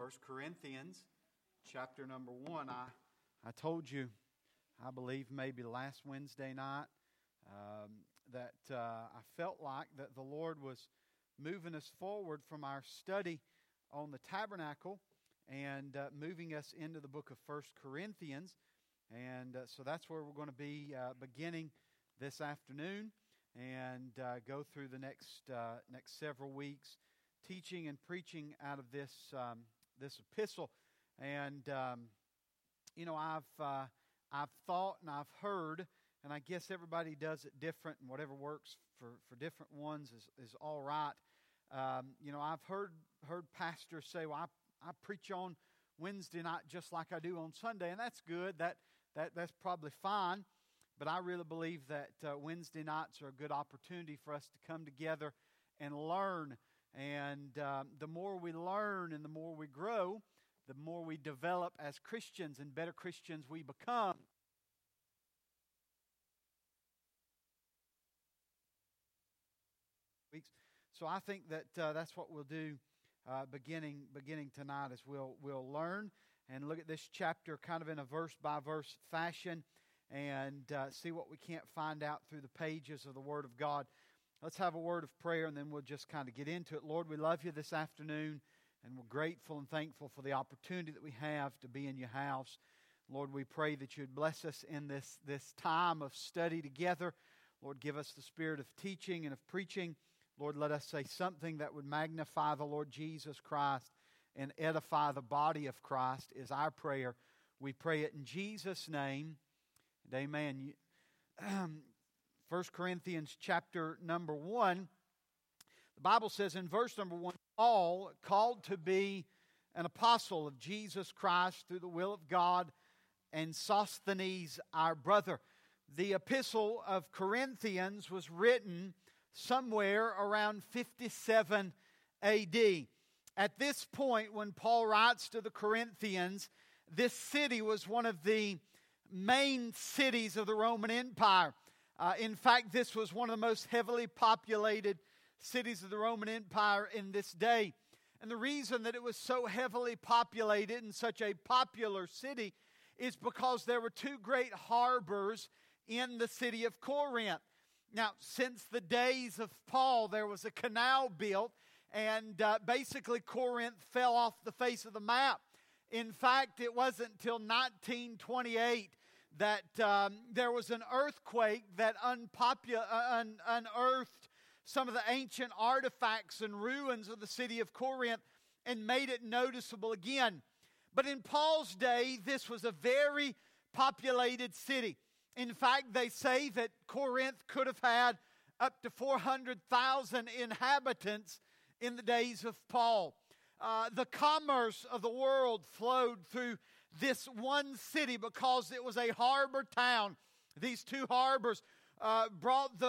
First Corinthians chapter number 1. I told you, I believe maybe last Wednesday night, that I felt like that the Lord was moving us forward from our study on the tabernacle and moving us into the book of First Corinthians. And so that's where we're going to be beginning this afternoon and go through the next several weeks, teaching and preaching out of this epistle. And I've thought and I've heard, and I guess everybody does it different, and whatever works for different ones is all right. I've heard pastors say, "Well, I preach on Wednesday night just like I do on Sunday," and that's good. That's probably fine. But I really believe that Wednesday nights are a good opportunity for us to come together and learn. And the more we learn and the more we grow, the more we develop as Christians and better Christians we become. So I think that that's what we'll do beginning tonight, is we'll learn and look at this chapter kind of in a verse-by-verse fashion and see what we can't find out through the pages of the Word of God. Let's have a word of prayer, and then we'll just kind of get into it. Lord, we love you this afternoon, and we're grateful and thankful for the opportunity that we have to be in your house. Lord, we pray that you'd bless us in this time of study together. Lord, give us the spirit of teaching and of preaching. Lord, let us say something that would magnify the Lord Jesus Christ and edify the body of Christ is our prayer. We pray it in Jesus' name. And amen. 1 Corinthians chapter number 1. The Bible says in verse number 1, Paul, called to be an apostle of Jesus Christ through the will of God, and Sosthenes our brother. The epistle of Corinthians was written somewhere around 57 A.D. At this point, when Paul writes to the Corinthians, this city was one of the main cities of the Roman Empire. In fact, this was one of the most heavily populated cities of the Roman Empire in this day. And the reason that it was so heavily populated and such a popular city is because there were two great harbors in the city of Corinth. Now, since the days of Paul, there was a canal built, and basically Corinth fell off the face of the map. In fact, it wasn't until 1928 that there was an earthquake that unearthed some of the ancient artifacts and ruins of the city of Corinth and made it noticeable again. But in Paul's day, this was a very populated city. In fact, they say that Corinth could have had up to 400,000 inhabitants in the days of Paul. The commerce of the world flowed through this one city because it was a harbor town. These two harbors brought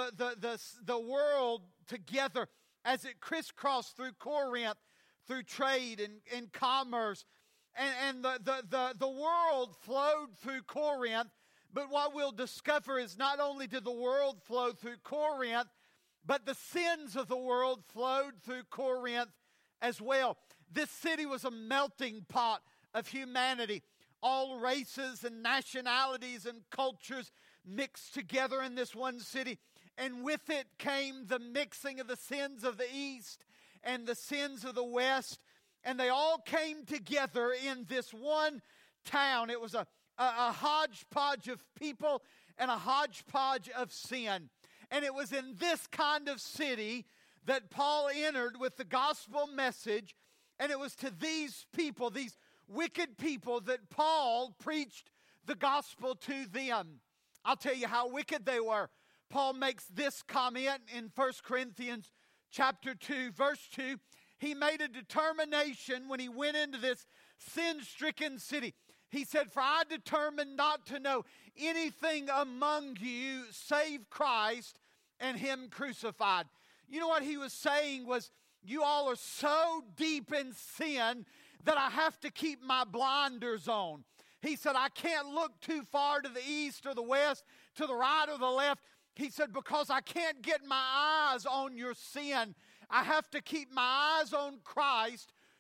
the world together as it crisscrossed through Corinth, through trade and commerce. And the world flowed through Corinth. But what we'll discover is not only did the world flow through Corinth, but the sins of the world flowed through Corinth as well. This city was a melting pot of humanity. All races and nationalities and cultures mixed together in this one city. And with it came the mixing of the sins of the East and the sins of the West. And they all came together in this one town. It was a hodgepodge of people and a hodgepodge of sin. And it was in this kind of city that Paul entered with the gospel message. And it was to these people, these wicked people, that Paul preached the gospel to them. I'll tell you how wicked they were. Paul makes this comment in 1 Corinthians chapter 2, verse 2. He made a determination when he went into this sin-stricken city. He said, "For I determined not to know anything among you save Christ and Him crucified." You know what he was saying was, you all are so deep in sin that I have to keep my blinders on. He said, I can't look too far to the east or the west, to the right or the left. He said, because I can't get my eyes on your sin. I have to keep my eyes on Christ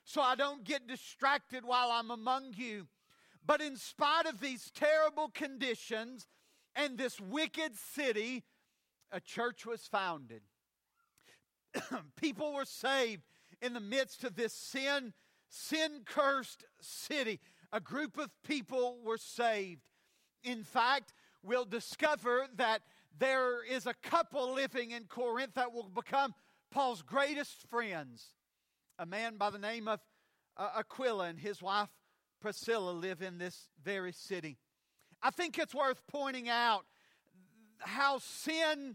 so I don't get distracted while I'm among you. But in spite of these terrible conditions and this wicked city, a church was founded. People were saved in the midst of this sin-cursed city. A group of people were saved. In fact, we'll discover that there is a couple living in Corinth that will become Paul's greatest friends. A man by the name of Aquila and his wife Priscilla live in this very city. I think it's worth pointing out how sin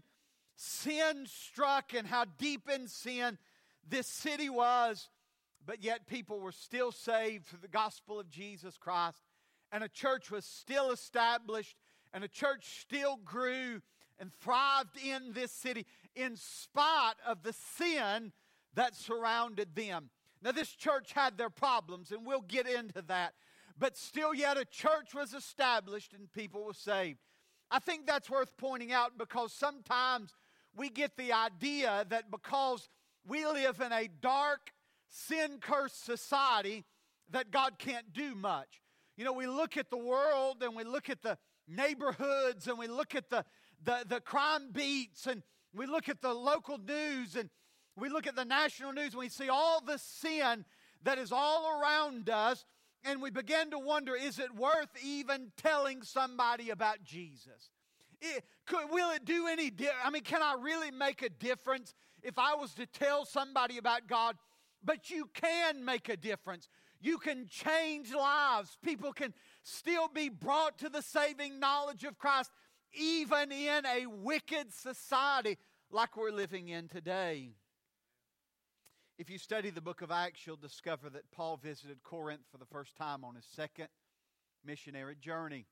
struck and how deep in sin this city was, but yet people were still saved through the gospel of Jesus Christ, and a church was still established, and a church still grew and thrived in this city in spite of the sin that surrounded them. Now, this church had their problems, and we'll get into that, but still yet a church was established and people were saved. I think that's worth pointing out because sometimes we get the idea that because we live in a dark, sin-cursed society that God can't do much. You know, we look at the world and we look at the neighborhoods and we look at the crime beats and we look at the local news and we look at the national news and we see all the sin that is all around us, and we begin to wonder, is it worth even telling somebody about Jesus? Will it do any difference? I mean, can I really make a difference if I was to tell somebody about God? But you can make a difference. You can change lives. People can still be brought to the saving knowledge of Christ, even in a wicked society like we're living in today. If you study the book of Acts, you'll discover that Paul visited Corinth for the first time on his second missionary journey.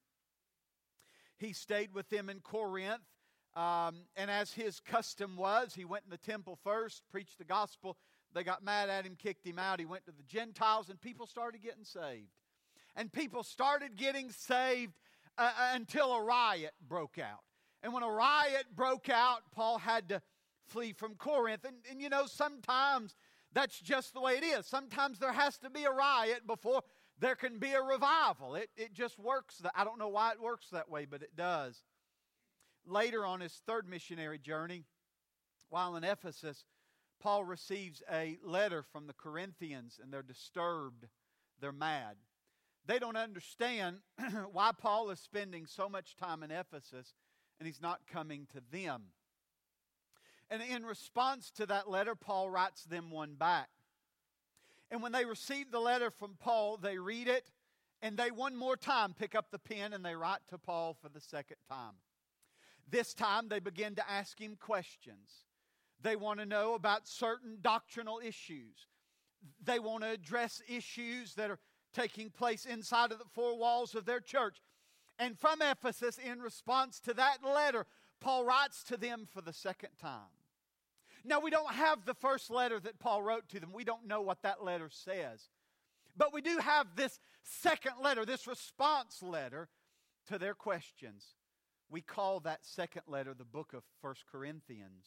He stayed with them in Corinth, and as his custom was, he went in the temple first, preached the gospel. They got mad at him, kicked him out. He went to the Gentiles, and people started getting saved. And people started getting saved until a riot broke out. And when a riot broke out, Paul had to flee from Corinth. And you know, sometimes that's just the way it is. Sometimes there has to be a riot before there can be a revival. It just works. I don't know why it works that way, but it does. Later on his third missionary journey, while in Ephesus, Paul receives a letter from the Corinthians, and they're disturbed. They're mad. They don't understand why Paul is spending so much time in Ephesus and he's not coming to them. And in response to that letter, Paul writes them one back. And when they receive the letter from Paul, they read it, and they one more time pick up the pen and they write to Paul for the second time. This time they begin to ask him questions. They want to know about certain doctrinal issues. They want to address issues that are taking place inside of the four walls of their church. And from Ephesus, in response to that letter, Paul writes to them for the second time. Now, we don't have the first letter that Paul wrote to them. We don't know what that letter says. But we do have this second letter, this response letter to their questions. We call that second letter the book of 1 Corinthians.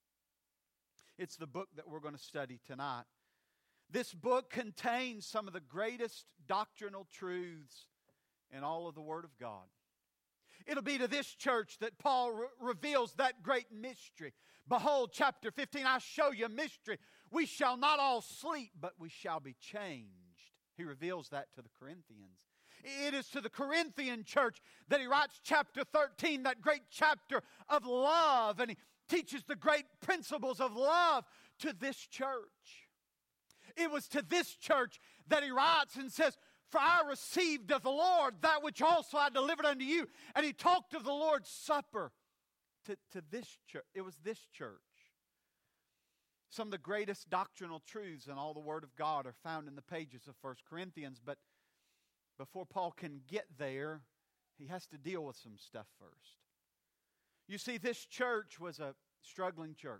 It's the book that we're going to study tonight. This book contains some of the greatest doctrinal truths in all of the Word of God. It'll be to this church that Paul reveals that great mystery. Behold, chapter 15, I show you a mystery. We shall not all sleep, but we shall be changed. He reveals that to the Corinthians. It is to the Corinthian church that he writes chapter 13, that great chapter of love, and he teaches the great principles of love to this church. It was to this church that he writes and says, for I received of the Lord that which also I delivered unto you. And he talked of the Lord's Supper to this church. It was this church. Some of the greatest doctrinal truths in all the Word of God are found in the pages of 1 Corinthians. But before Paul can get there, he has to deal with some stuff first. You see, this church was a struggling church.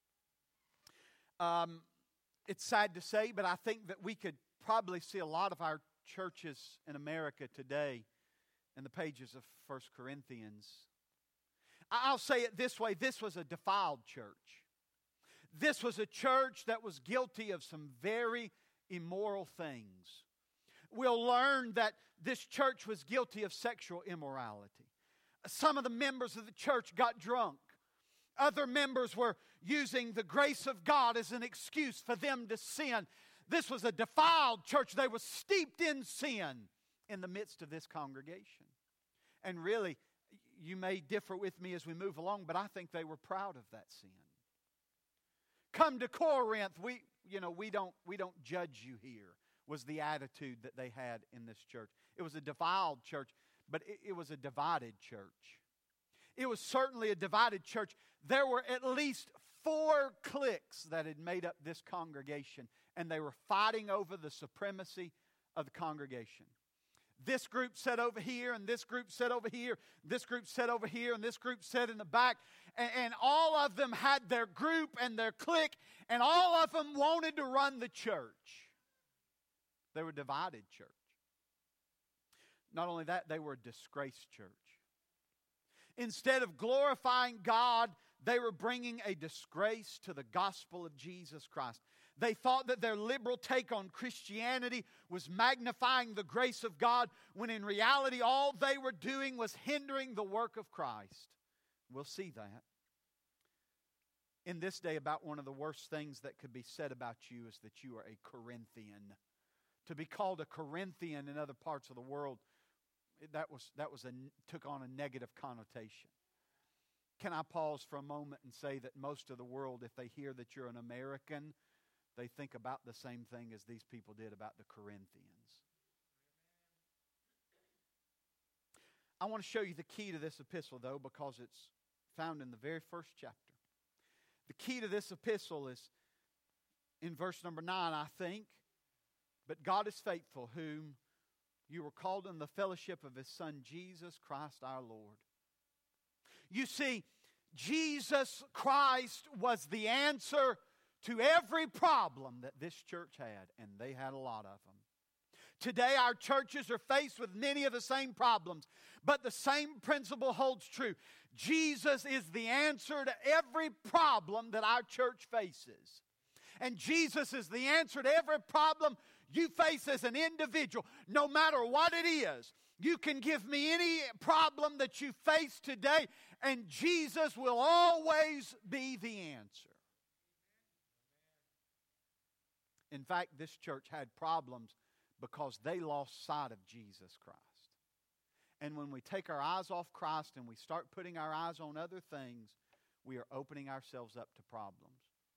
It's sad to say, but I think that we could probably see a lot of our churches in America today in the pages of 1 Corinthians. I'll say it this way. This was a defiled church. This was a church that was guilty of some very immoral things. We'll learn that this church was guilty of sexual immorality. Some of the members of the church got drunk. Other members were using the grace of God as an excuse for them to sin. This was a defiled church. They were steeped in sin in the midst of this congregation. And really, you may differ with me as we move along, but I think they were proud of that sin. Come to Corinth, we don't judge you here, was the attitude that they had in this church. It was a defiled church, but it was a divided church. It was certainly a divided church. There were at least 4 cliques that had made up this congregation, and they were fighting over the supremacy of the congregation. This group sat over here, and this group sat over here, this group sat over here, and this group sat in the back. And all of them had their group and their clique, and all of them wanted to run the church. They were a divided church. Not only that, they were a disgraced church. Instead of glorifying God, they were bringing a disgrace to the gospel of Jesus Christ. They thought that their liberal take on Christianity was magnifying the grace of God, when in reality all they were doing was hindering the work of Christ. We'll see that. In this day, about one of the worst things that could be said about you is that you are a Corinthian. To be called a Corinthian in other parts of the world, took on a negative connotation. Can I pause for a moment and say that most of the world, if they hear that you're an American, they think about the same thing as these people did about the Corinthians. I want to show you the key to this epistle, though, because it's found in the very first chapter. The key to this epistle is in verse number 9, I think. But God is faithful, whom you were called in the fellowship of His Son, Jesus Christ our Lord. You see, Jesus Christ was the answer to every problem that this church had, and they had a lot of them. Today, our churches are faced with many of the same problems, but the same principle holds true. Jesus is the answer to every problem that our church faces. And Jesus is the answer to every problem you face as an individual, no matter what it is. You can give me any problem that you face today, and Jesus will always be the answer. In fact, this church had problems because they lost sight of Jesus Christ. And when we take our eyes off Christ and we start putting our eyes on other things, we are opening ourselves up to problems.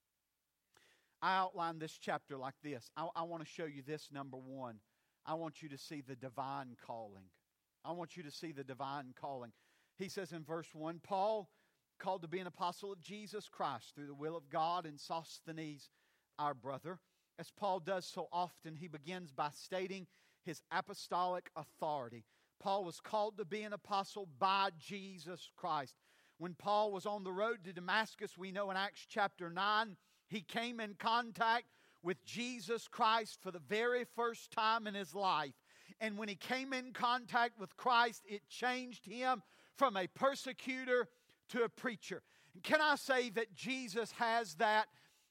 I outlined this chapter like this. I want to show you this, number one. I want you to see the divine calling. I want you to see the divine calling. He says in verse 1, Paul, called to be an apostle of Jesus Christ through the will of God, and Sosthenes, our brother. As Paul does so often, he begins by stating his apostolic authority. Paul was called to be an apostle by Jesus Christ. When Paul was on the road to Damascus, we know in Acts chapter 9, he came in contact with Jesus Christ for the very first time in his life. And when he came in contact with Christ, it changed him from a persecutor to a preacher. And can I say that Jesus has that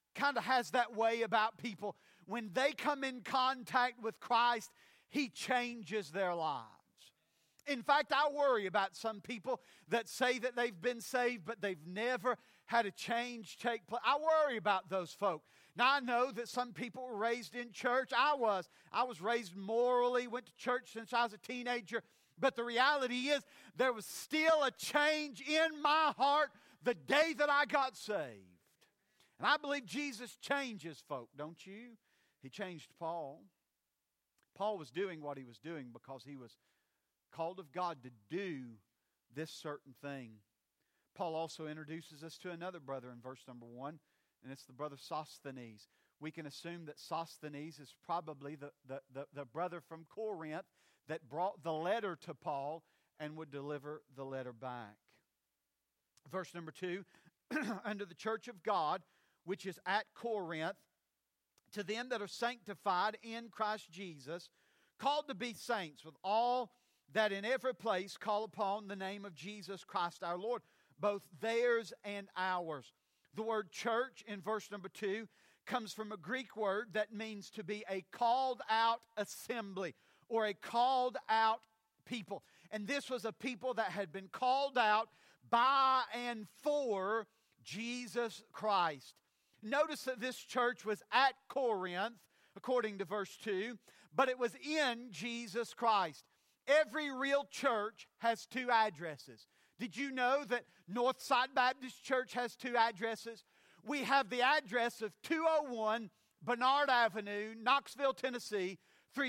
way about people? When they come in contact with Christ, He changes their lives. In fact, I worry about some people that say that they've been saved, but they've never had a change take place. I worry about those folk. Now, I know that some people were raised in church. I was raised morally, went to church since I was a teenager. But the reality is, there was still a change in my heart the day that I got saved. And I believe Jesus changes folk, don't you? He changed Paul. Paul was doing what he was doing because he was called of God to do this certain thing. Paul also introduces us to another brother in verse number 1, and it's the brother Sosthenes. We can assume that Sosthenes is probably the brother from Corinth that brought the letter to Paul and would deliver the letter back. Verse number 2, unto the church of God, which is at Corinth, to them that are sanctified in Christ Jesus, called to be saints, with all that in every place call upon the name of Jesus Christ our Lord, both theirs and ours. The word church in verse number 2 comes from a Greek word that means to be a called out assembly or a called out people. And this was a people that had been called out by and for Jesus Christ. Notice that this church was at Corinth, according to verse 2, but it was in Jesus Christ. Every real church has two addresses. Did you know that Northside Baptist Church has two addresses? We have the address of 201 Bernard Avenue, Knoxville, Tennessee,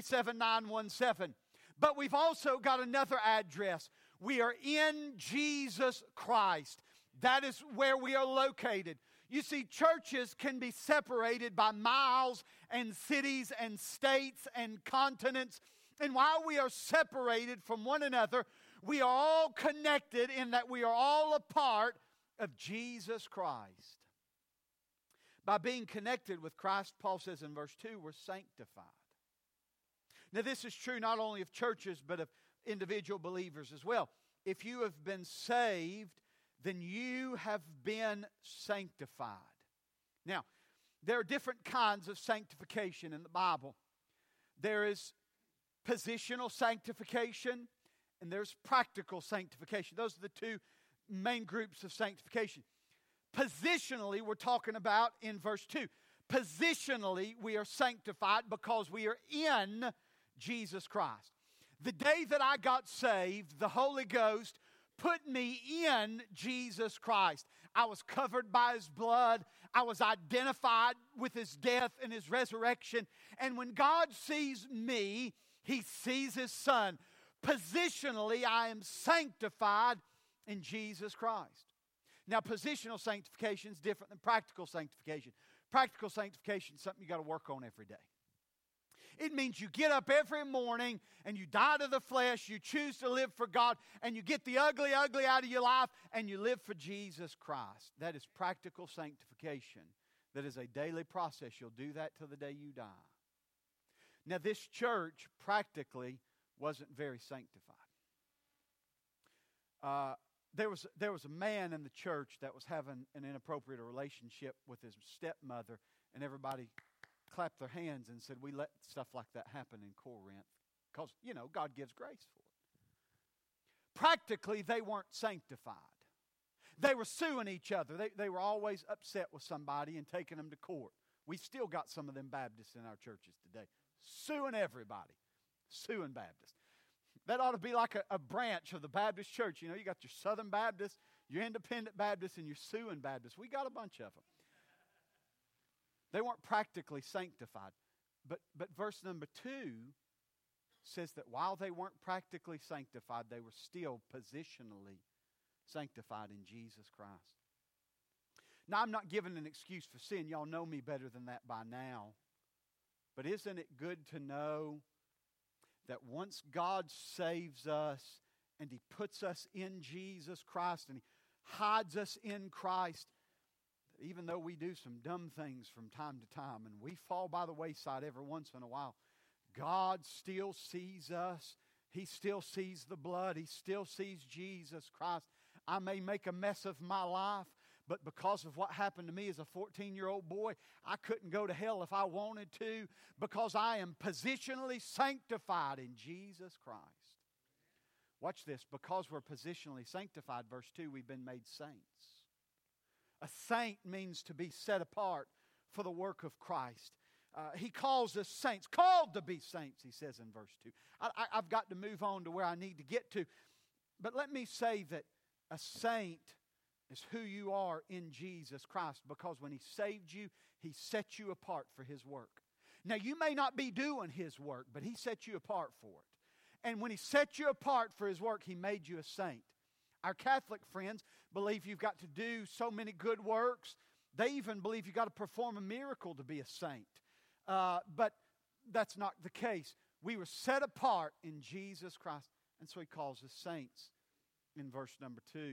37917. But we've also got another address. We are in Jesus Christ. That is where we are located. You see, churches can be separated by miles and cities and states and continents. And while we are separated from one another, we are all connected in that we are all a part of Jesus Christ. By being connected with Christ, Paul says in verse 2, we're sanctified. Now, this is true not only of churches, but of individual believers as well. If you have been saved, then you have been sanctified. Now, there are different kinds of sanctification in the Bible. There is positional sanctification, and there's practical sanctification. Those are the two main groups of sanctification. Positionally, we're talking about in verse 2. Positionally, we are sanctified because we are in Jesus Christ. The day that I got saved, the Holy Ghost put me in Jesus Christ. I was covered by His blood. I was identified with His death and His resurrection. And when God sees me, He sees His Son. Positionally, I am sanctified in Jesus Christ. Now, positional sanctification is different than practical sanctification. Practical sanctification is something you got to work on every day. It means you get up every morning and you die to the flesh, you choose to live for God, and you get the ugly out of your life, and you live for Jesus Christ. That is practical sanctification. That is a daily process. You'll do that till the day you die. Now, this church practically wasn't very sanctified. There was a man in the church that was having an inappropriate relationship with his stepmother, and everybody clapped their hands and said, we let stuff like that happen in Corinth because, God gives grace for it. Practically, they weren't sanctified. They were suing each other. They were always upset with somebody and taking them to court. We still got some of them Baptists in our churches today. Suing everybody. Suing Baptists. That ought to be like a branch of the Baptist church. You got your Southern Baptists, your Independent Baptists, and your suing Baptists. We got a bunch of them. They weren't practically sanctified. But verse number 2 says that while they weren't practically sanctified, they were still positionally sanctified in Jesus Christ. Now, I'm not giving an excuse for sin. Y'all know me better than that by now. But isn't it good to know that once God saves us and He puts us in Jesus Christ and He hides us in Christ, even though we do some dumb things from time to time and we fall by the wayside every once in a while, God still sees us. He still sees the blood. He still sees Jesus Christ. I may make a mess of my life, but because of what happened to me as a 14-year-old boy, I couldn't go to hell if I wanted to because I am positionally sanctified in Jesus Christ. Watch this. Because we're positionally sanctified, verse 2, we've been made saints. A saint means to be set apart for the work of Christ. He calls us saints, called to be saints, he says in verse 2. I've got to move on to where I need to get to. But let me say that a saint is who you are in Jesus Christ, because when He saved you, He set you apart for His work. Now, you may not be doing His work, but He set you apart for it. And when He set you apart for His work, He made you a saint. Our Catholic friends believe you've got to do so many good works. They even believe you've got to perform a miracle to be a saint. But that's not the case. We were set apart in Jesus Christ. And so He calls us saints in verse number 2.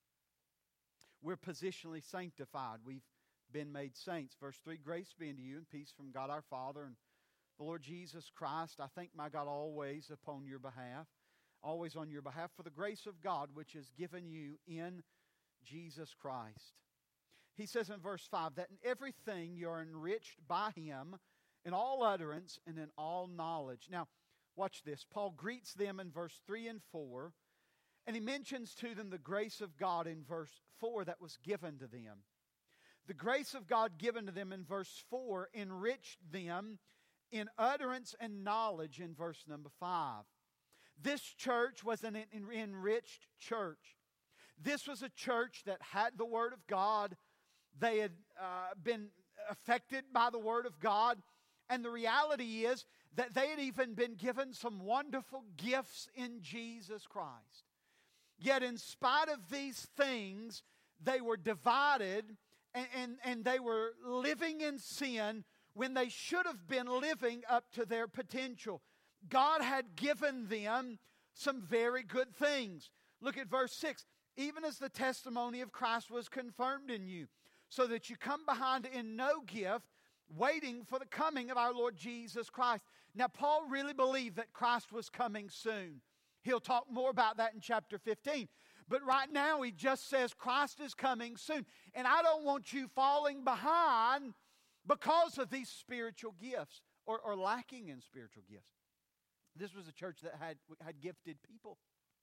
We're positionally sanctified. We've been made saints. Verse 3, grace be unto you and peace from God our Father and the Lord Jesus Christ. I thank my God always upon your behalf, always on your behalf, for the grace of God which is given you in Jesus Christ. He says in verse 5, that in everything you're enriched by Him, in all utterance and in all knowledge. Now, watch this. Paul greets them in verse 3 and 4, and he mentions to them the grace of God in verse 4 that was given to them. The grace of God given to them in verse 4 enriched them in utterance and knowledge in verse number 5. This church was an enriched church. This was a church that had the Word of God. They had been affected by the Word of God. And the reality is that they had even been given some wonderful gifts in Jesus Christ. Yet in spite of these things, they were divided and they were living in sin when they should have been living up to their potential. God had given them some very good things. Look at verse 6. Even as the testimony of Christ was confirmed in you, so that you come behind in no gift, waiting for the coming of our Lord Jesus Christ. Now, Paul really believed that Christ was coming soon. He'll talk more about that in chapter 15. But right now, he just says Christ is coming soon. And I don't want you falling behind because of these spiritual gifts or lacking in spiritual gifts. This was a church that had gifted people.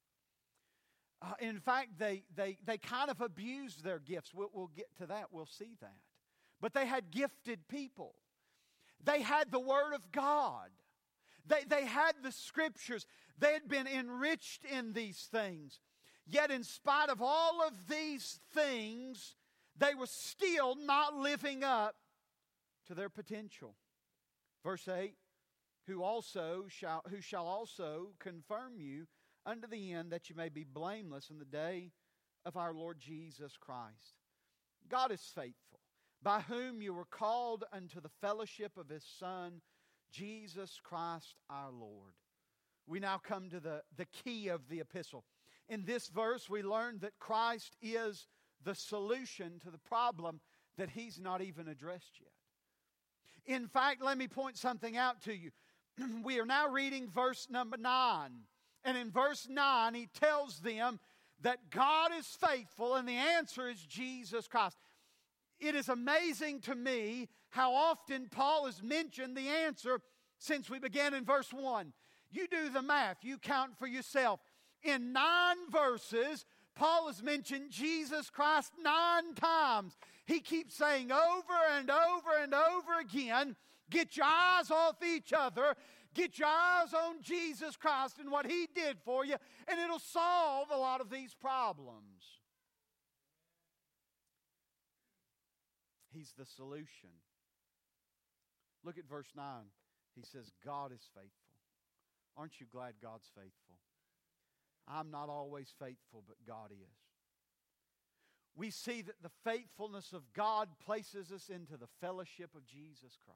In fact, they kind of abused their gifts. We'll get to that. We'll see that. But they had gifted people. They had the Word of God. They had the Scriptures. They had been enriched in these things. Yet in spite of all of these things, they were still not living up to their potential. Verse 8, who shall also confirm you unto the end, that you may be blameless in the day of our Lord Jesus Christ. God is faithful, by whom you were called unto the fellowship of His Son, Jesus Christ our Lord. We now come to the key of the epistle. In this verse, we learn that Christ is the solution to the problem that He's not even addressed yet. In fact, let me point something out to you. We are now reading verse number 9. And in verse 9, he tells them that God is faithful, and the answer is Jesus Christ. It is amazing to me how often Paul has mentioned the answer since we began in verse 1. You do the math. You count for yourself. In 9 verses, Paul has mentioned Jesus Christ 9 times. He keeps saying over and over and over again, get your eyes off each other. Get your eyes on Jesus Christ and what He did for you, and it'll solve a lot of these problems. He's the solution. Look at verse 9. He says, God is faithful. Aren't you glad God's faithful? I'm not always faithful, but God is. We see that the faithfulness of God places us into the fellowship of Jesus Christ.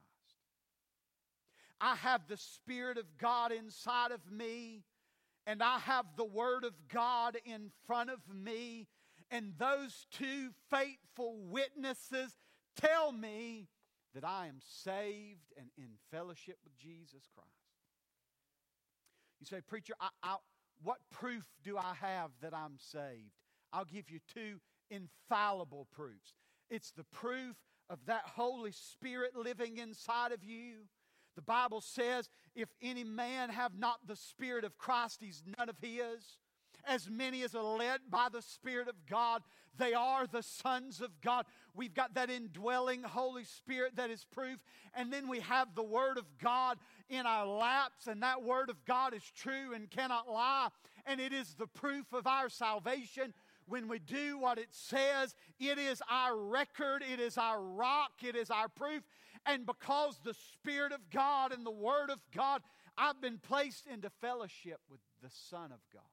I have the Spirit of God inside of me, and I have the Word of God in front of me, and those two faithful witnesses tell me that I am saved and in fellowship with Jesus Christ. You say, preacher, what proof do I have that I'm saved? I'll give you 2 infallible proofs. It's the proof of that Holy Spirit living inside of you. The Bible says, if any man have not the Spirit of Christ, he's none of His. As many as are led by the Spirit of God, they are the sons of God. We've got that indwelling Holy Spirit that is proof. And then we have the Word of God in our laps, and that Word of God is true and cannot lie. And it is the proof of our salvation. When we do what it says, it is our record, it is our rock, it is our proof. And because the Spirit of God and the Word of God, I've been placed into fellowship with the Son of God.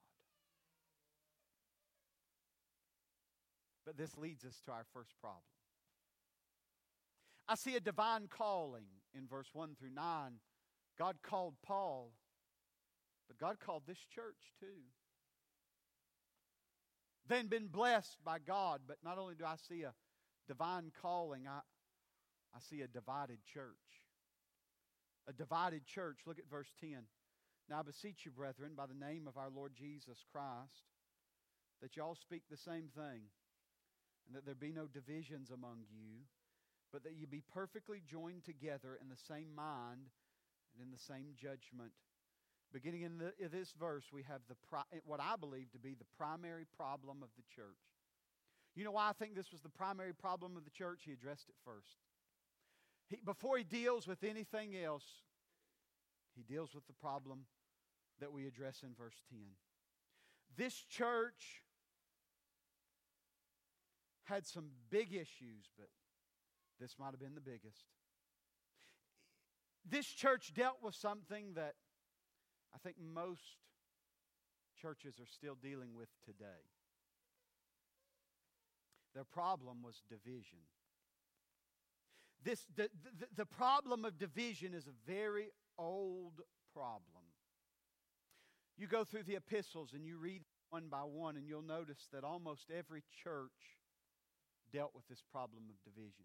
But this leads us to our first problem. I see a divine calling in verse 1 through 9. God called Paul, but God called this church too. Then been blessed by God, but not only do I see a divine calling, I see a divided church. A divided church. Look at verse 10. Now I beseech you, brethren, by the name of our Lord Jesus Christ, that you all speak the same thing, and that there be no divisions among you, but that you be perfectly joined together in the same mind and in the same judgment. Beginning in this verse, we have what I believe to be the primary problem of the church. You know why I think this was the primary problem of the church? He addressed it first. Before he deals with anything else, he deals with the problem that we address in verse 10. This church had some big issues, but this might have been the biggest. This church dealt with something that I think most churches are still dealing with today. Their problem was division. The problem of division is a very old problem. You go through the epistles and you read one by one, and you'll notice that almost every church dealt with this problem of division.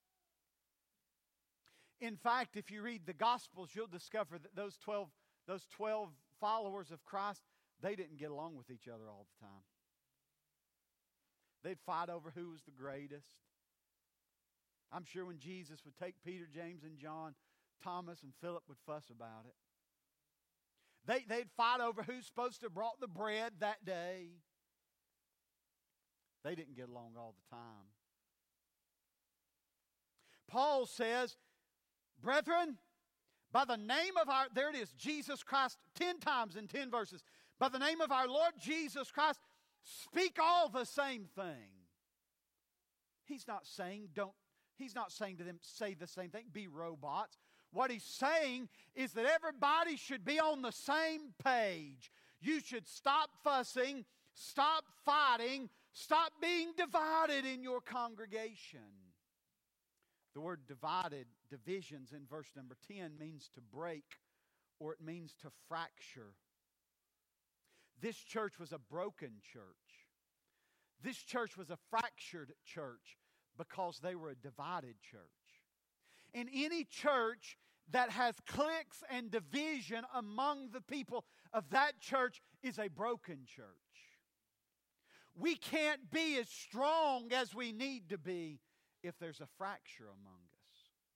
In fact, if you read the Gospels, you'll discover that those 12 followers of Christ, they didn't get along with each other all the time. They'd fight over who was the greatest. I'm sure when Jesus would take Peter, James, and John, Thomas and Philip would fuss about it. They'd fight over who's supposed to have brought the bread that day. They didn't get along all the time. Paul says, brethren, by the name of our, there it is, Jesus Christ, 10 times in 10 verses. By the name of our Lord Jesus Christ, speak all the same thing. He's not saying to them, say the same thing, be robots. What he's saying is that everybody should be on the same page. You should stop fussing, stop fighting, stop being divided in your congregation. The word divided, divisions in verse number 10 means to break, or it means to fracture. This church was a broken church. This church was a fractured church because they were a divided church. In any church that has cliques and division among the people of that church is a broken church. We can't be as strong as we need to be if there's a fracture among us.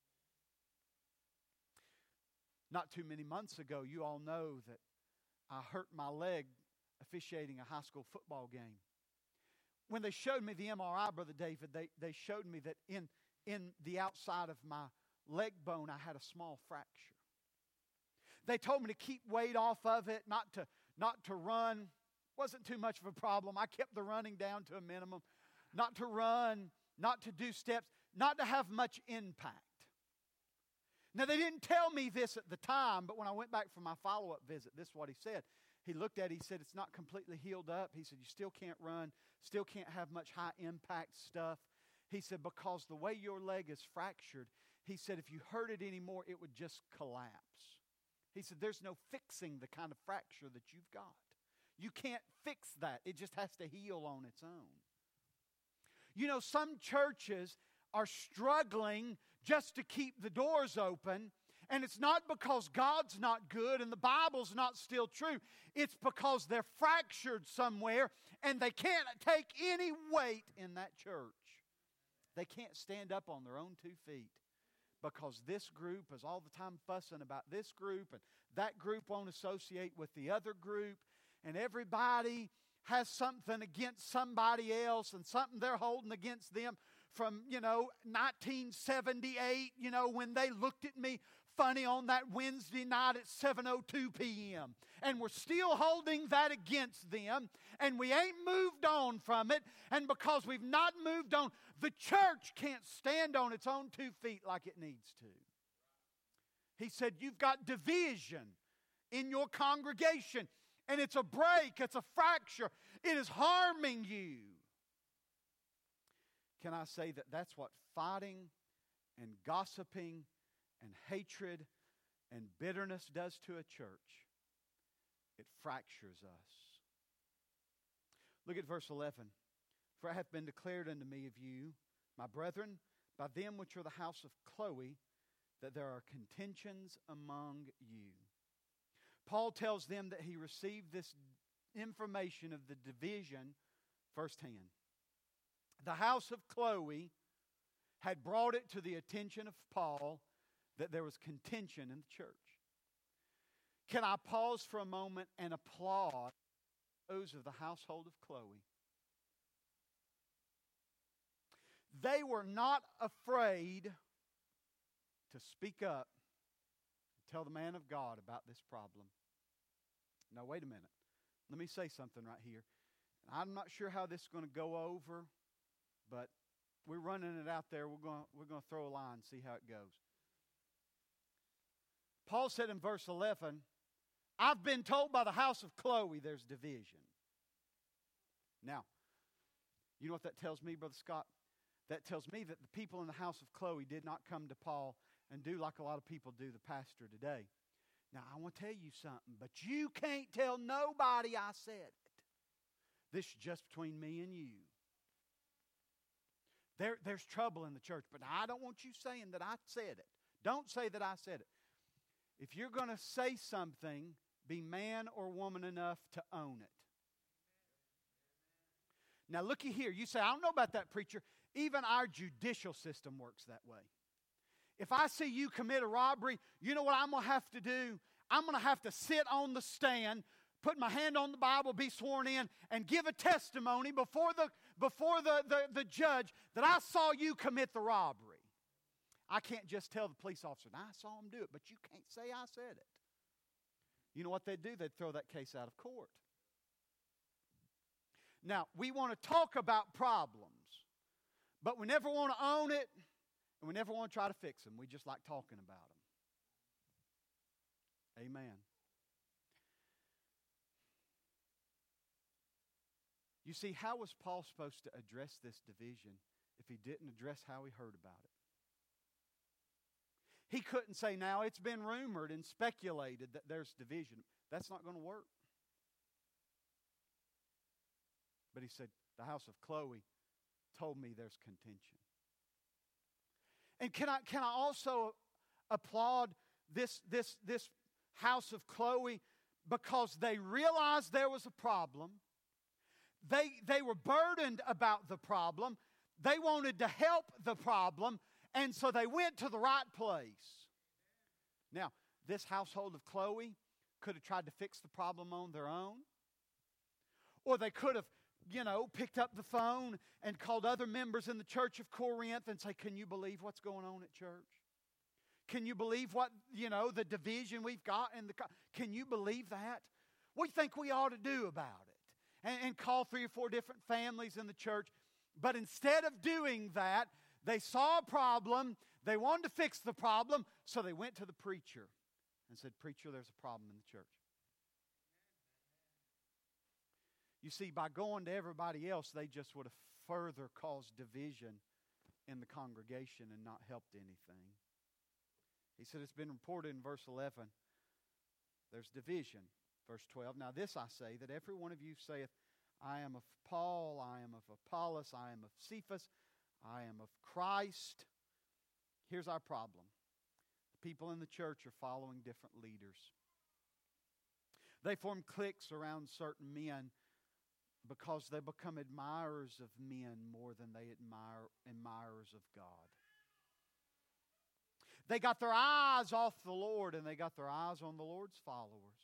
Not too many months ago, you all know that I hurt my leg officiating a high school football game. When they showed me the MRI, Brother David, they showed me that in the outside of my leg bone, I had a small fracture. They told me to keep weight off of it, not to run. Wasn't too much of a problem. I kept the running down to a minimum. Not to run, not to do steps, not to have much impact. Now, they didn't tell me this at the time, but when I went back for my follow-up visit, this is what he said. He looked at it, he said, it's not completely healed up. He said, you still can't run, still can't have much high-impact stuff. He said, because the way your leg is fractured, he said, if you hurt it anymore, it would just collapse. He said, there's no fixing the kind of fracture that you've got. You can't fix that. It just has to heal on its own. You know, some churches are struggling just to keep the doors open, and it's not because God's not good and the Bible's not still true. It's because they're fractured somewhere and they can't take any weight in that church. They can't stand up on their own 2 feet because this group is all the time fussing about this group, and that group won't associate with the other group, and everybody has something against somebody else and something they're holding against them from, 1978, when they looked at me funny on that Wednesday night at 7:02 p.m. And we're still holding that against them, and we ain't moved on from it. And because we've not moved on, the church can't stand on its own 2 feet like it needs to. He said, you've got division in your congregation, and it's a break, it's a fracture. It is harming you. Can I say that that's what fighting and gossiping and hatred and bitterness does to a church? It fractures us. Look at verse 11. For it hath been declared unto me of you, my brethren, by them which are the house of Chloe, that there are contentions among you. Paul tells them that he received this information of the division firsthand. the house of Chloe had brought it to the attention of Paul that there was contention in the church. Can I pause for a moment and applaud those of the household of Chloe? They were not afraid to speak up and tell the man of God about this problem. Now, wait a minute. Let me say something right here. I'm not sure how this is going to go over, but we're running it out there. We're going to throw a line and see how it goes. Paul said in verse 11, I've been told by the house of Chloe there's division. Now, you know what that tells me, Brother Scott? That tells me that the people in the house of Chloe did not come to Paul and do like a lot of people do the pastor today. Now, I want to tell you something, but you can't tell nobody I said it. This is just between me and you. There's trouble in the church, but I don't want you saying that I said it. Don't say that I said it. If you're going to say something, be man or woman enough to own it. Now, looky here. You say, I don't know about that, preacher. Even our judicial system works that way. If I see you commit a robbery, you know what I'm going to have to do? I'm going to have to sit on the stand, put my hand on the Bible, be sworn in, and give a testimony before the judge that I saw you commit the robbery. I can't just tell the police officer, I saw him do it, but you can't say I said it. You know what they'd do? They'd throw that case out of court. Now, we want to talk about problems, but we never want to own it, and we never want to try to fix them. We just like talking about them. Amen. You see, how was Paul supposed to address this division if he didn't address how he heard about it? He couldn't say, now it's been rumored and speculated that there's division. That's not going to work. But he said, the house of Chloe told me there's contention. And can I also applaud this house of Chloe because they realized there was a problem. They were burdened about the problem. They wanted to help the problem, and so they went to the right place. Now, this household of Chloe could have tried to fix the problem on their own, or they could have, picked up the phone and called other members in the church of Corinth and say, can you believe what's going on at church? Can you believe what, the division we've got? Can you believe that? What do you think we ought to do about it? And call 3 or 4 different families in the church. But instead of doing that, they saw a problem. They wanted to fix the problem. So they went to the preacher and said, preacher, there's a problem in the church. You see, by going to everybody else, they just would have further caused division in the congregation and not helped anything. He said, it's been reported in verse 11, there's division. Verse 12, now this I say, that every one of you saith, I am of Paul, I am of Apollos, I am of Cephas, I am of Christ. Here's our problem. The people in the church are following different leaders. They form cliques around certain men because they become admirers of men more than they admirers of God. They got their eyes off the Lord and they got their eyes on the Lord's followers.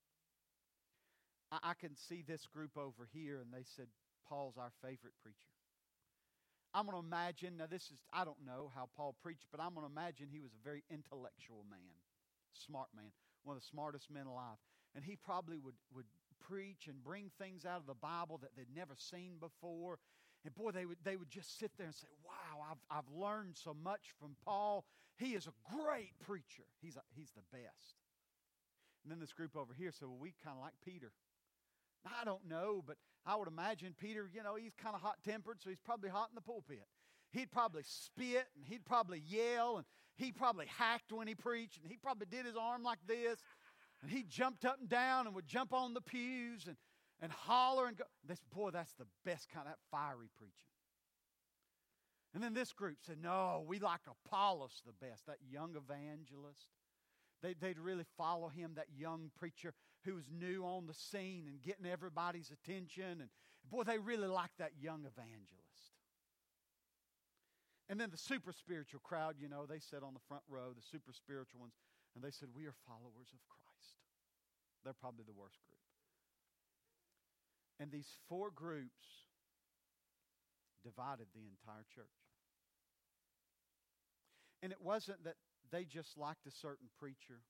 I can see this group over here, and they said, Paul's our favorite preacher. I'm going to imagine, now I don't know how Paul preached, but I'm going to imagine he was a very intellectual man, smart man, one of the smartest men alive. And he probably would preach and bring things out of the Bible that they'd never seen before. And boy, they would just sit there and say, wow, I've learned so much from Paul. He is a great preacher. He's the best. And then this group over here said, well, we kind of like Peter. I don't know, but I would imagine Peter, he's kind of hot-tempered, so he's probably hot in the pulpit. He'd probably spit, and he'd probably yell, and he probably hacked when he preached, and he probably did his arm like this, and he jumped up and down and would jump on the pews and holler and go. That's the best kind of fiery preaching. And then this group said, no, we like Apollos the best, that young evangelist. They'd really follow him, that young preacher who was new on the scene and getting everybody's attention. And boy, they really liked that young evangelist. And then the super spiritual crowd, they sat on the front row, the super spiritual ones, and they said, we are followers of Christ. They're probably the worst group. And these four groups divided the entire church. And it wasn't that they just liked a certain preacher.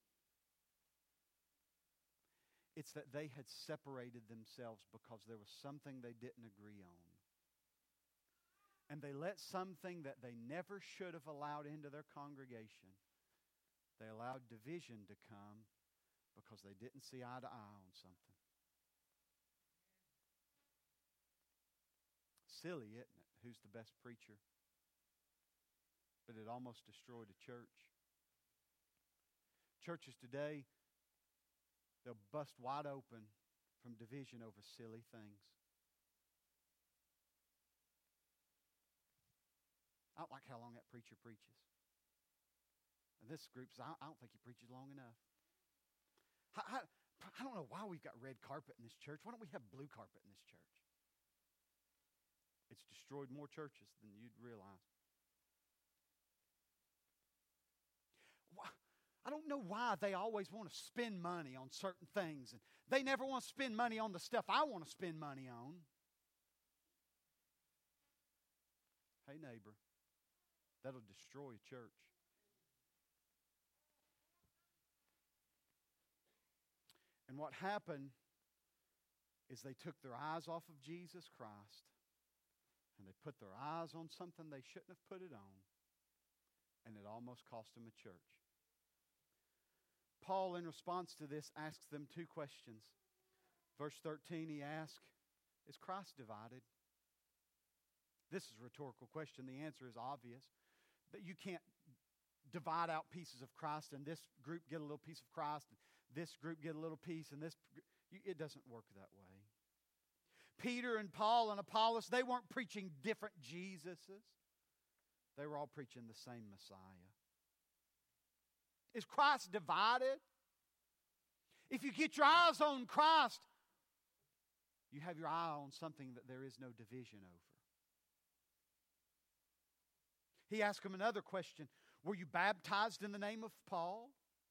It's that they had separated themselves because there was something they didn't agree on. And they let something that they never should have allowed into their congregation, they allowed division to come because they didn't see eye to eye on something. Silly, isn't it? Who's the best preacher? But it almost destroyed a church. Churches today, they'll bust wide open from division over silly things. I don't like how long that preacher preaches. And this group says, I don't think he preaches long enough. I don't know why we've got red carpet in this church. Why don't we have blue carpet in this church? It's destroyed more churches than you'd realize. I don't know why they always want to spend money on certain things. And they never want to spend money on the stuff I want to spend money on. Hey, neighbor, that'll destroy a church. And what happened is they took their eyes off of Jesus Christ and they put their eyes on something they shouldn't have put it on. And it almost cost them a church. Paul, in response to this, asks them two questions. Verse 13, he asks, is Christ divided? This is a rhetorical question. The answer is obvious. That you can't divide out pieces of Christ and this group get a little piece of Christ and this group get a little piece and this... It doesn't work that way. Peter and Paul and Apollos, they weren't preaching different Jesuses. They were all preaching the same Messiah. Is Christ divided? If you get your eyes on Christ, you have your eye on something that there is no division over. He asked him another question. Were you baptized in the name of Paul?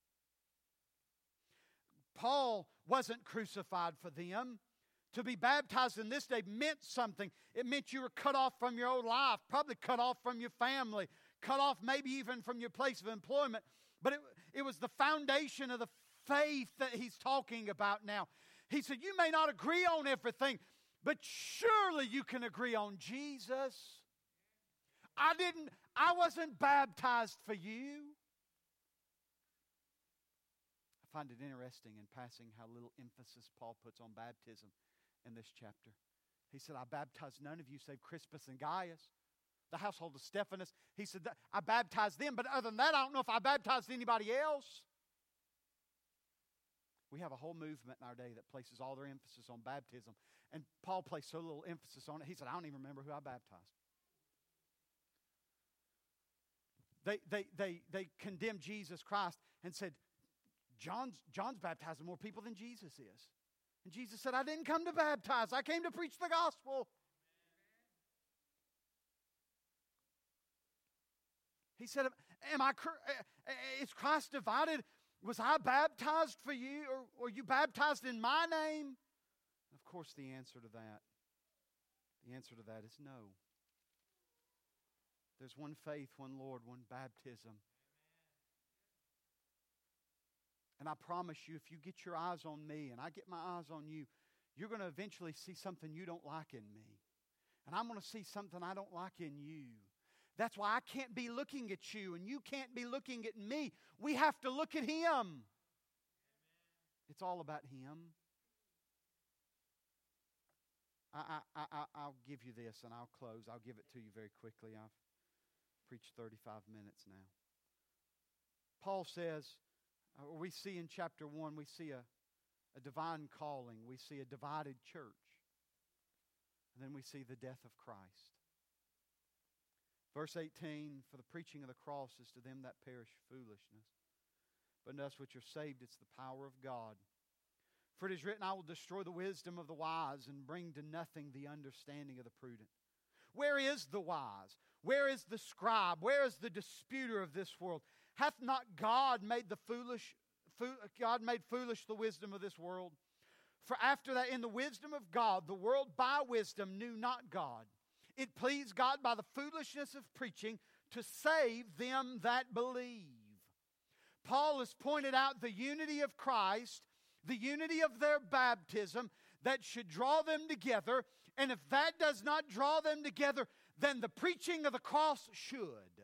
Paul wasn't crucified for them. To be baptized in this day meant something. It meant you were cut off from your old life, probably cut off from your family, cut off maybe even from your place of employment. But it was the foundation of the faith that he's talking about now. He said, you may not agree on everything, but surely you can agree on Jesus. I wasn't baptized for you. I find it interesting in passing how little emphasis Paul puts on baptism in this chapter. He said, I baptized none of you save Crispus and Gaius, the household of Stephanas. He said, I baptized them, but other than that, I don't know if I baptized anybody else. We have a whole movement in our day that places all their emphasis on baptism. And Paul placed so little emphasis on it, he said, I don't even remember who I baptized. They condemned Jesus Christ and said, John's baptizing more people than Jesus is. And Jesus said, I didn't come to baptize. I came to preach the gospel. He said, is Christ divided? Was I baptized for you? Or you baptized in my name? Of course, the answer to that is no. There's one faith, one Lord, one baptism. And I promise you, if you get your eyes on me and I get my eyes on you, you're going to eventually see something you don't like in me. And I'm going to see something I don't like in you. That's why I can't be looking at you and you can't be looking at me. We have to look at Him. Amen. It's all about Him. I'll give you this and I'll close. I'll give it to you very quickly. I've preached 35 minutes now. Paul says, we see in chapter 1, we see a divine calling. We see a divided church. And then we see the death of Christ. Verse 18, for the preaching of the cross is to them that perish foolishness. But to us which are saved, it's the power of God. For it is written, I will destroy the wisdom of the wise and bring to nothing the understanding of the prudent. Where is the wise? Where is the scribe? Where is the disputer of this world? Hath not God made foolish the wisdom of this world? For after that, in the wisdom of God, the world by wisdom knew not God. It pleased God by the foolishness of preaching to save them that believe. Paul has pointed out the unity of Christ, the unity of their baptism that should draw them together. And if that does not draw them together, then the preaching of the cross should.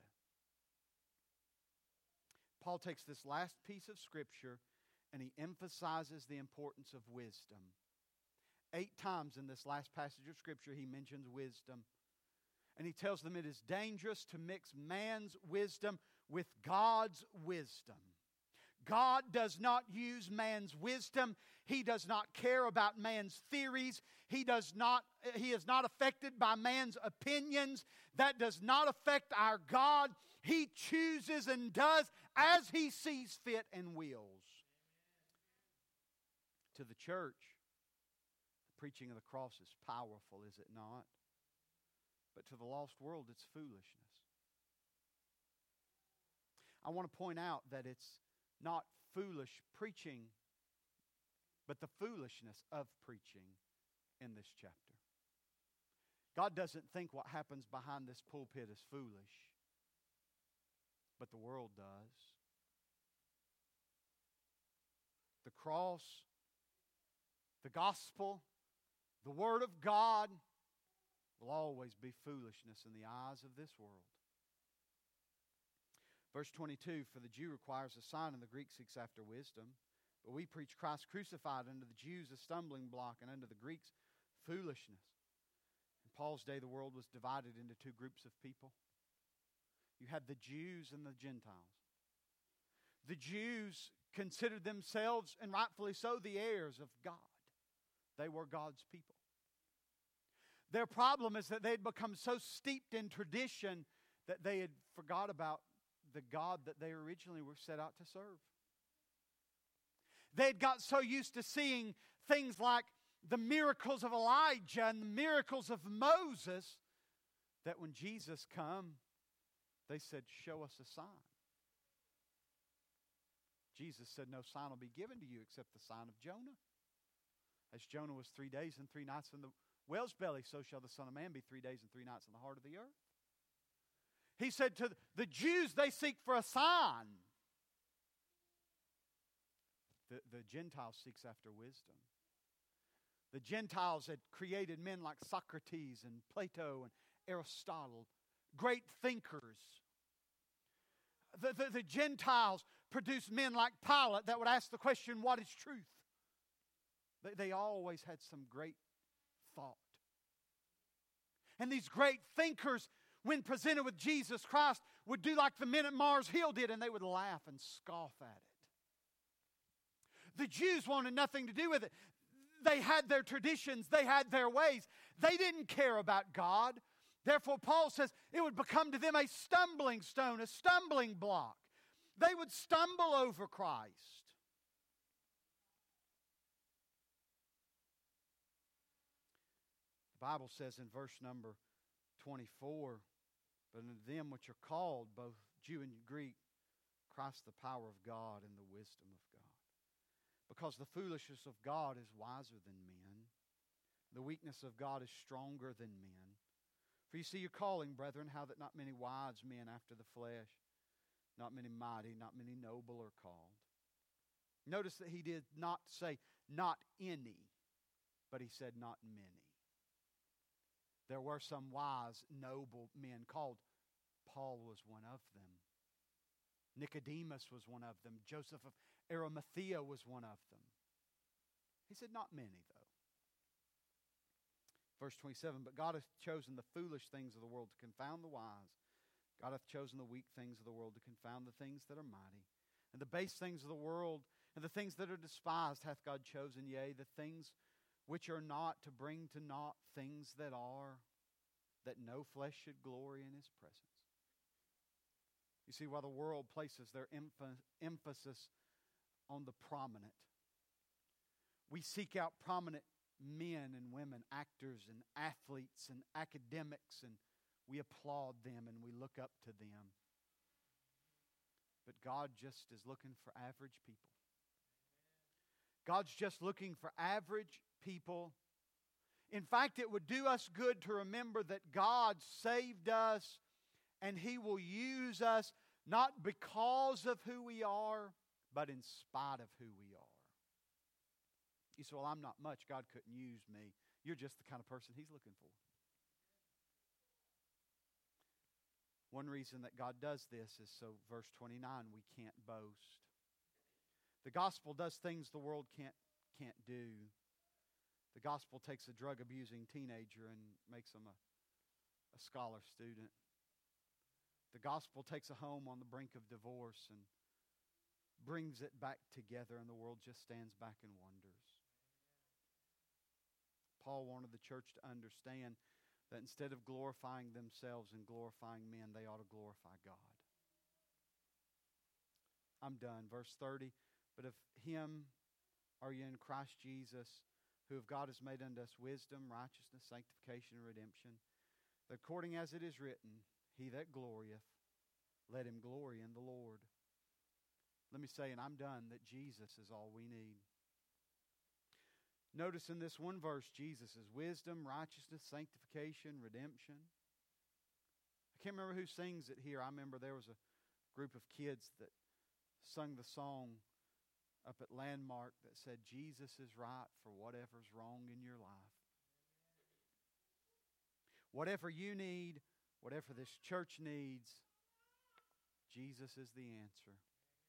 Paul takes this last piece of Scripture and he emphasizes the importance of wisdom. 8 times in this last passage of Scripture he mentions wisdom. And he tells them it is dangerous to mix man's wisdom with God's wisdom. God does not use man's wisdom. He does not care about man's theories. He is not affected by man's opinions. That does not affect our God. He chooses and does as He sees fit and wills. To the church, the preaching of the cross is powerful, is it not? But to the lost world, it's foolishness. I want to point out that it's not foolish preaching, but the foolishness of preaching in this chapter. God doesn't think what happens behind this pulpit is foolish, but the world does. The cross, the gospel, the Word of God will always be foolishness in the eyes of this world. Verse 22, for the Jew requires a sign and the Greek seeks after wisdom. But we preach Christ crucified, unto the Jews a stumbling block, and unto the Greeks foolishness. In Paul's day, the world was divided into 2 groups of people. You had the Jews and the Gentiles. The Jews considered themselves, and rightfully so, the heirs of God. They were God's people. Their problem is that they had become so steeped in tradition that they had forgot about the God that they originally were set out to serve. They had got so used to seeing things like the miracles of Elijah and the miracles of Moses that when Jesus come, they said, show us a sign. Jesus said, no sign will be given to you except the sign of Jonah. As Jonah was 3 days and 3 nights in the whale's belly, so shall the Son of Man be 3 days and 3 nights in the heart of the earth. He said to the Jews, they seek for a sign. The Gentiles seeks after wisdom. The Gentiles had created men like Socrates and Plato and Aristotle, great thinkers. The Gentiles produced men like Pilate that would ask the question, what is truth? They always had some great thought. And these great thinkers, when presented with Jesus Christ, would do like the men at Mars Hill did, and they would laugh and scoff at it. The Jews wanted nothing to do with it. They had their traditions. They had their ways. They didn't care about God. Therefore, Paul says it would become to them a stumbling stone, a stumbling block. They would stumble over Christ. The Bible says in verse number 24, but unto them which are called, both Jew and Greek, Christ the power of God and the wisdom of God. Because the foolishness of God is wiser than men. The weakness of God is stronger than men. For you see your calling, brethren, how that not many wise men after the flesh, not many mighty, not many noble are called. Notice that he did not say not any, but he said not many. There were some wise, noble men called. Paul was one of them. Nicodemus was one of them. Joseph of Arimathea was one of them. He said, not many, though. Verse 27, but God hath chosen the foolish things of the world to confound the wise. God hath chosen the weak things of the world to confound the things that are mighty. And the base things of the world and the things that are despised hath God chosen, yea, the things which are not, to bring to naught things that are, that no flesh should glory in his presence. You see, while the world places their emphasis on the prominent, we seek out prominent men and women, actors and athletes and academics, and we applaud them and we look up to them. But God just is looking for average people. God's just looking for average people. In fact, it would do us good to remember that God saved us and He will use us not because of who we are, but in spite of who we are. You say, well, I'm not much. God couldn't use me. You're just the kind of person He's looking for. One reason that God does this is so, verse 29, we can't boast. The gospel does things the world can't do. The gospel takes a drug-abusing teenager and makes them a scholar student. The gospel takes a home on the brink of divorce and brings it back together, and the world just stands back and wonders. Paul wanted the church to understand that instead of glorifying themselves and glorifying men, they ought to glorify God. I'm done. Verse 30, but of Him are ye in Christ Jesus, who of God has made unto us wisdom, righteousness, sanctification, and redemption, that according as it is written, He that glorieth, let him glory in the Lord. Let me say, and I'm done, that Jesus is all we need. Notice in this one verse, Jesus is wisdom, righteousness, sanctification, redemption. I can't remember who sings it here. I remember there was a group of kids that sung the song up at Landmark that said, Jesus is right for whatever's wrong in your life. Whatever you need, whatever this church needs, Jesus is the answer.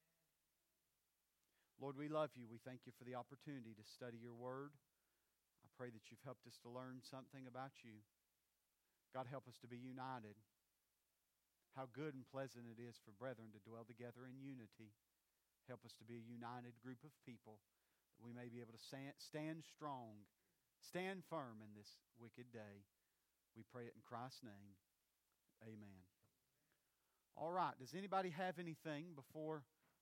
Lord, we love You. We thank You for the opportunity to study Your Word. I pray that You've helped us to learn something about You. God, help us to be united. How good and pleasant it is for brethren to dwell together in unity. Help us to be a united group of people, that we may be able to stand strong, stand firm in this wicked day. We pray it in Christ's name. Amen. All right. Does anybody have anything before